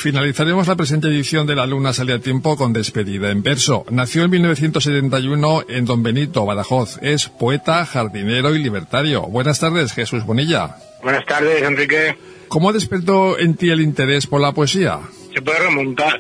Finalizaremos la presente edición de La Luna sale a tiempo con despedida en verso. Nació en 1971 en Don Benito, Badajoz. Es poeta, jardinero y libertario. Buenas tardes, Jesús Bonilla. Buenas tardes, Enrique. ¿Cómo despertó en ti el interés por la poesía? Se puede remontar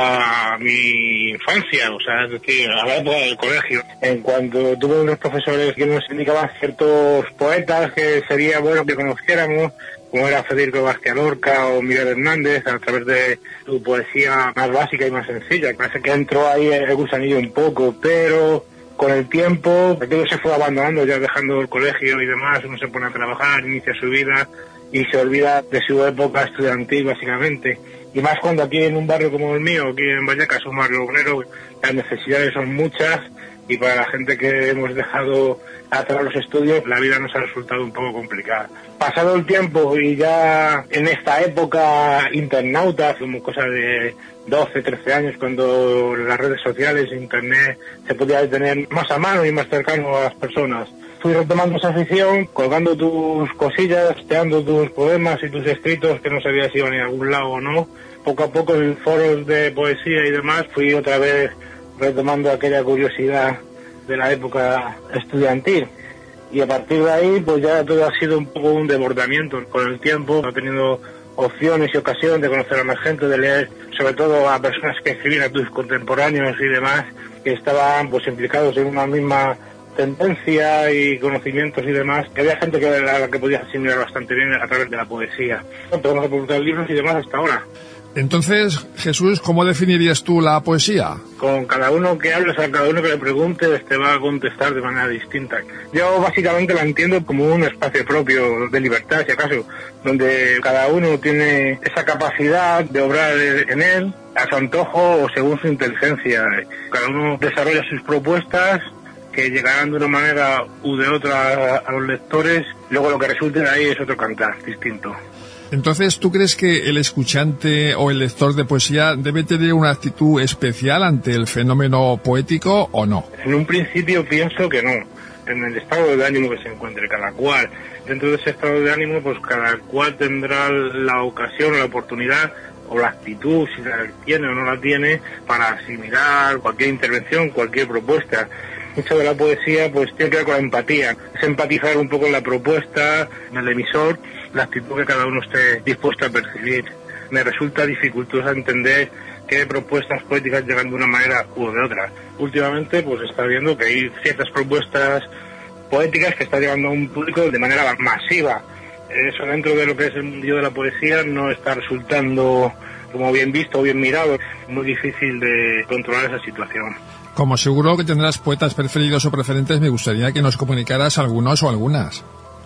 a mi infancia, o sea, es decir, a la época del colegio. En cuanto tuve unos profesores que nos indicaban ciertos poetas que sería bueno que conociéramos, como era Federico García Lorca o Miguel Hernández, a través de su poesía más básica y más sencilla. Parece que entró ahí el gusanillo un poco, pero con el tiempo aquello se fue abandonando, ya dejando el colegio y demás, uno se pone a trabajar, inicia su vida y se olvida de su época estudiantil, básicamente. Y más cuando aquí en un barrio como el mío, aquí en Vallecas, un barrio obrero, las necesidades son muchas y para la gente que hemos dejado atrás los estudios, la vida nos ha resultado un poco complicada. Pasado el tiempo y ya en esta época internauta, como cosa de 12, 13 años, cuando las redes sociales, internet, se podía tener más a mano y más cercano a las personas, fui retomando esa afición, colgando tus cosillas, teando tus poemas y tus escritos que no sabía si iban a algún lado o no. Poco a poco en foros de poesía y demás fui otra vez retomando aquella curiosidad de la época estudiantil. Y a partir de ahí pues ya todo ha sido un poco un desbordamiento. Con el tiempo he tenido opciones y ocasión de conocer a más gente, de leer sobre todo a personas que escribían, a tus contemporáneos y demás, que estaban pues implicados en una misma tendencia y conocimientos y demás, que había gente a la que podía asimilar bastante bien a través de la poesía. Empezamos a publicar libros y demás hasta ahora. Entonces, Jesús, ¿cómo definirías tú la poesía? Con cada uno que hables, a cada uno que le preguntes, te va a contestar de manera distinta. Yo básicamente la entiendo como un espacio propio de libertad, si acaso, donde cada uno tiene esa capacidad de obrar en él a su antojo o según su inteligencia. Cada uno desarrolla sus propuestas que llegarán de una manera u de otra a los lectores, luego lo que resulte de ahí es otro cantar distinto. Entonces, ¿tú crees que el escuchante o el lector de poesía debe tener una actitud especial ante el fenómeno poético o no? En un principio pienso que no, en el estado de ánimo que se encuentre cada cual. Dentro de ese estado de ánimo, pues cada cual tendrá la ocasión o la oportunidad o la actitud, si la tiene o no la tiene, para asimilar cualquier intervención, cualquier propuesta. Mucho de la poesía pues tiene que ver con la empatía, es empatizar un poco en la propuesta, en el emisor, la actitud que cada uno esté dispuesto a percibir. Me resulta dificultoso entender qué propuestas poéticas llegan de una manera u de otra. Últimamente pues está viendo que hay ciertas propuestas poéticas que están llegando a un público de manera masiva. Eso dentro de lo que es el mundo de la poesía no está resultando como bien visto o bien mirado. Es muy difícil de controlar esa situación. Como seguro que tendrás poetas preferidos o preferentes, me gustaría que nos comunicaras algunos o algunas.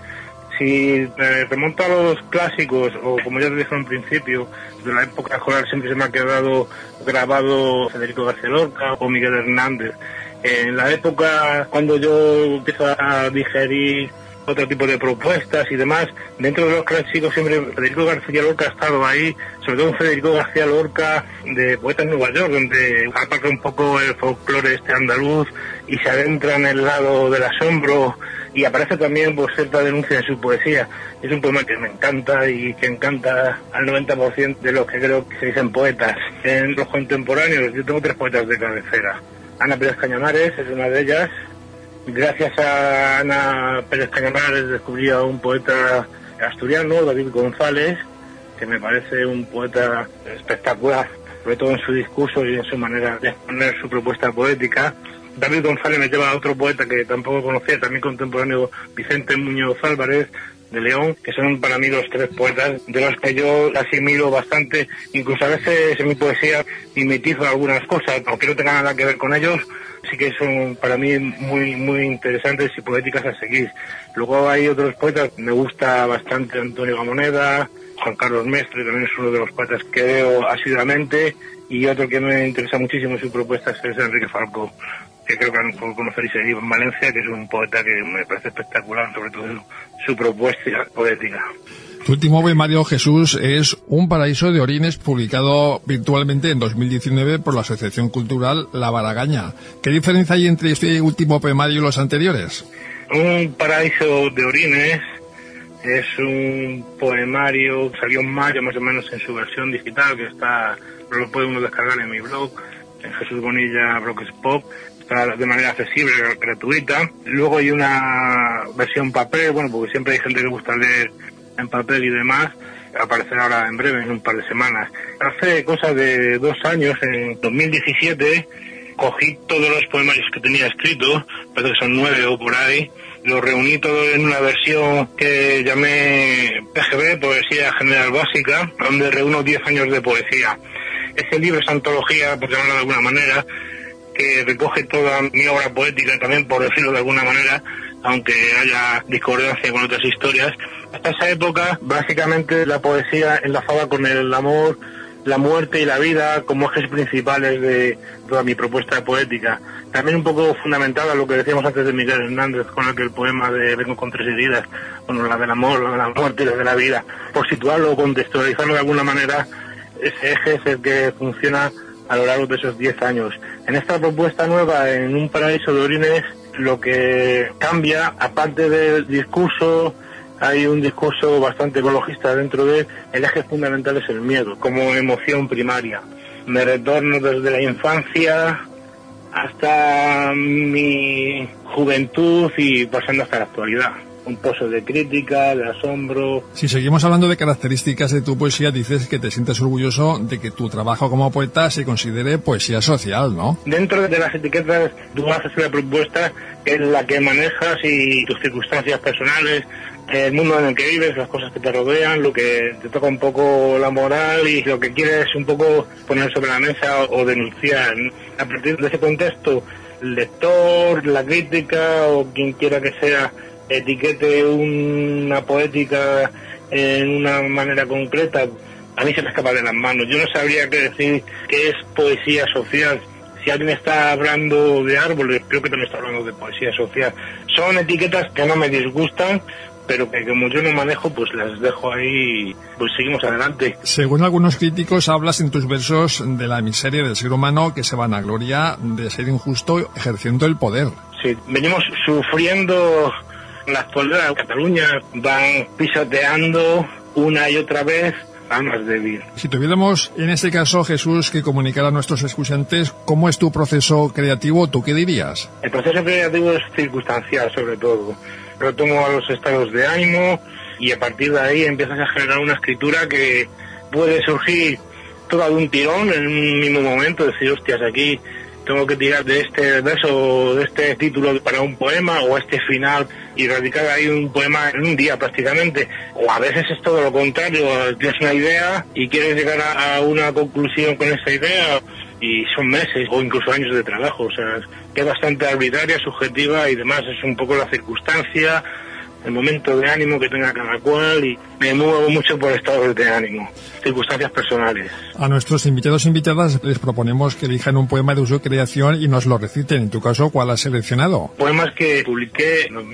Si me remonto a los clásicos, o como ya te dije en principio, de la época escolar siempre se me ha quedado grabado Federico García Lorca o Miguel Hernández. En la época cuando yo empiezo a digerir otro tipo de propuestas y demás, dentro de los clásicos siempre Federico García Lorca ha estado ahí, sobre todo Federico García Lorca de Poetas en Nueva York, donde aparca un poco el folclore andaluz y se adentra en el lado del asombro y aparece también por cierta denuncia en su poesía. Es un poema que me encanta y que encanta al 90% de los que creo que se dicen poetas. En los contemporáneos yo tengo 3 poetas de cabecera. Ana Pérez Cañamares es una de ellas. Gracias a Ana Pérez Cañamares descubrí a un poeta asturiano, David González, que me parece un poeta espectacular, sobre todo en su discurso y en su manera de exponer su propuesta poética. David González me lleva a otro poeta que tampoco conocía, también contemporáneo, Vicente Muñoz Álvarez, de León, que son para mí los 3 poetas de los que yo asimilo bastante. Incluso a veces en mi poesía imitizo algunas cosas, aunque no tenga nada que ver con ellos, sí que son para mí muy interesantes y poéticas a seguir. Luego hay otros poetas, me gusta bastante Antonio Gamoneda, Juan Carlos Mestre, también es uno de los poetas que veo asiduamente, y otro que me interesa muchísimo su propuesta es Enrique Falcó, que creo que conoceréis allí en Valencia, que es un poeta que me parece espectacular, sobre todo su propuesta poética. Tu último poemario, Jesús, es Un paraíso de orines, publicado virtualmente en 2019 por la Asociación Cultural La Baragaña. ¿Qué diferencia hay entre este último poemario y los anteriores? Un paraíso de orines Es un poemario, salió en mayo más o menos en su versión digital, que lo puede uno descargar en mi blog, en Jesús Bonilla Blogspot, está de manera accesible, gratuita. Luego hay una versión papel, bueno, porque siempre hay gente que gusta leer en papel y demás, aparecerá ahora en breve, en un par de semanas. Hace cosa de 2 años, en 2017, cogí todos los poemarios que tenía escritos, parece que son 9 o por ahí, los reuní todo en una versión que llamé PGB, Poesía General Básica, donde reúno 10 años de poesía. Ese libro es antología, por llamarlo de alguna manera, que recoge toda mi obra poética también, por decirlo de alguna manera, aunque haya discordancia con otras historias. Hasta esa época, básicamente, la poesía enlazaba con el amor, la muerte y la vida como ejes principales de toda mi propuesta poética. También un poco fundamentada lo que decíamos antes de Miguel Hernández con aquel poema de Vengo con 3 heridas, bueno, la del amor, la de la muerte y la de la vida. Por situarlo o contextualizarlo de alguna manera, ese eje es el que funciona a lo largo de esos 10 años. En esta propuesta nueva, en Un paraíso de orines, lo que cambia, aparte del discurso, hay un discurso bastante ecologista dentro de él. El eje fundamental es el miedo, como emoción primaria. Me retorno desde la infancia hasta mi juventud y pasando hasta la actualidad. Un pozo de crítica, de asombro. Si seguimos hablando de características de tu poesía, dices que te sientes orgulloso de que tu trabajo como poeta se considere poesía social, ¿no? Dentro de las etiquetas, tú haces una propuesta que es la que manejas y tus circunstancias personales, el mundo en el que vives, las cosas que te rodean, lo que te toca un poco la moral y lo que quieres un poco poner sobre la mesa o denunciar. A partir de ese contexto, el lector, la crítica o quien quiera que sea, etiquete una poética en una manera concreta, a mí se me escapa de las manos. Yo no sabría qué decir qué es poesía social. Si alguien está hablando de árboles, creo que también está hablando de poesía social. Son etiquetas que no me disgustan, pero que como yo no manejo, pues las dejo ahí y pues seguimos adelante. Según algunos críticos, hablas en tus versos de la miseria del ser humano que se vanagloria de ser injusto ejerciendo el poder. Sí, venimos sufriendo la actualidad. Cataluña van pisoteando una y otra vez al más débil. Si tuviéramos, en este caso, Jesús, que comunicar a nuestros escuchantes cómo es tu proceso creativo, ¿tú qué dirías? El proceso creativo es circunstancial, sobre todo. Retomo a los estados de ánimo y a partir de ahí empiezas a generar una escritura que puede surgir toda de un tirón en un mismo momento, decir, hostias, aquí tengo que tirar de este verso, de este título para un poema o este final y radicar ahí un poema en un día prácticamente. O a veces es todo lo contrario, tienes una idea y quieres llegar a una conclusión con esa idea y son meses o incluso años de trabajo. O sea, que es bastante arbitraria, subjetiva y demás. Es un poco la circunstancia, el momento de ánimo que tenga cada cual y me muevo mucho por estados de ánimo, circunstancias personales. A nuestros invitados e invitadas les proponemos que elijan un poema de su creación y nos lo reciten. En tu caso, ¿cuál has seleccionado? Poemas que publiqué en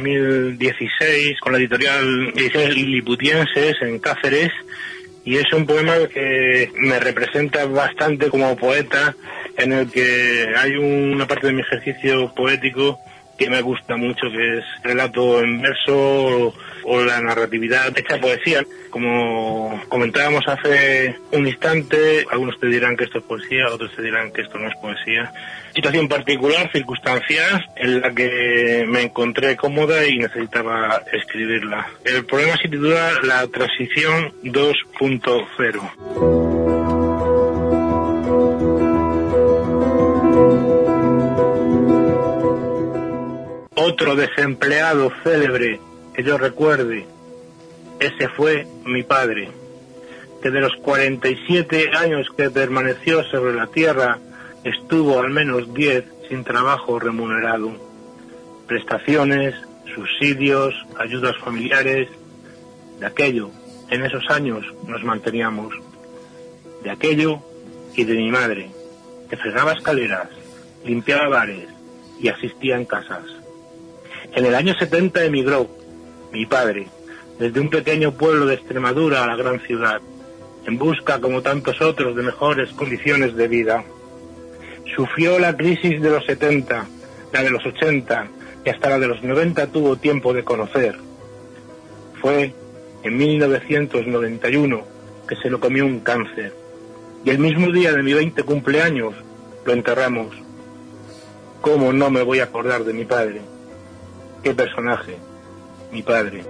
2016 con la editorial Ediciones Liliputienses en Cáceres y es un poema que me representa bastante como poeta, en el que hay una parte de mi ejercicio poético que me gusta mucho, que es relato en verso o la narratividad hecha poesía. Como comentábamos hace un instante, algunos te dirán que esto es poesía, otros te dirán que esto no es poesía. Situación particular, circunstancias, en la que me encontré cómoda y necesitaba escribirla. El poema se titula La Transición 2.0. Otro desempleado célebre que yo recuerde, ese fue mi padre, que de los 47 años que permaneció sobre la tierra, estuvo al menos 10 sin trabajo remunerado. Prestaciones, subsidios, ayudas familiares, de aquello, en esos años nos manteníamos. De aquello y de mi madre, que fregaba escaleras, limpiaba bares y asistía en casas. En el año 70 emigró mi padre, desde un pequeño pueblo de Extremadura a la gran ciudad, en busca, como tantos otros, de mejores condiciones de vida. Sufrió la crisis de los 70, la de los 80, y hasta la de los 90 tuvo tiempo de conocer. Fue en 1991, que se lo comió un cáncer. Y el mismo día de mi 20 cumpleaños lo enterramos. ¿Cómo no me voy a acordar de mi padre? ¿Qué personaje? Mi padre.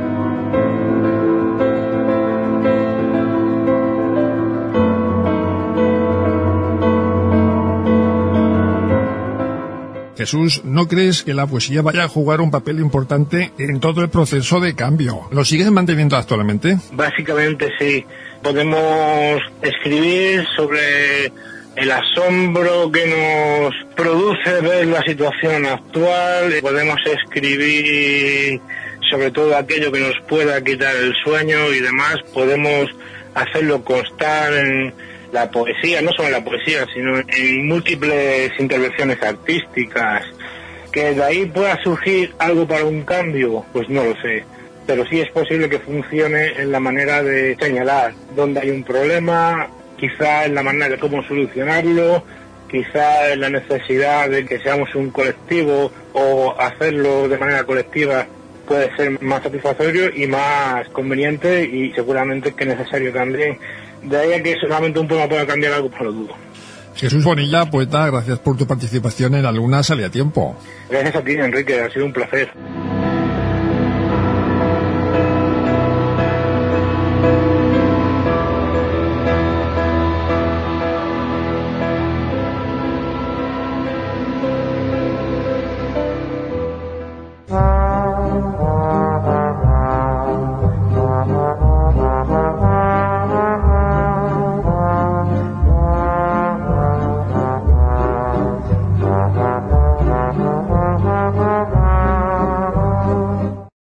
Jesús, ¿no crees que la poesía vaya a jugar un papel importante en todo el proceso de cambio? ¿Lo sigues manteniendo actualmente? Básicamente sí. Podemos escribir sobre el asombro que nos produce ver la situación actual. Podemos escribir sobre todo aquello que nos pueda quitar el sueño y demás. Podemos hacerlo constar en la poesía, no solo en la poesía, sino en múltiples intervenciones artísticas. Que de ahí pueda surgir algo para un cambio, pues no lo sé. Pero sí es posible que funcione en la manera de señalar dónde hay un problema, quizá en la manera de cómo solucionarlo, quizá en la necesidad de que seamos un colectivo o hacerlo de manera colectiva puede ser más satisfactorio y más conveniente y seguramente que necesario también. De ahí a que solamente un poema pueda cambiar algo, pues lo dudo. Jesús Bonilla, poeta, gracias por tu participación en La Luna Sale a Tiempo. Gracias a ti, Enrique, ha sido un placer.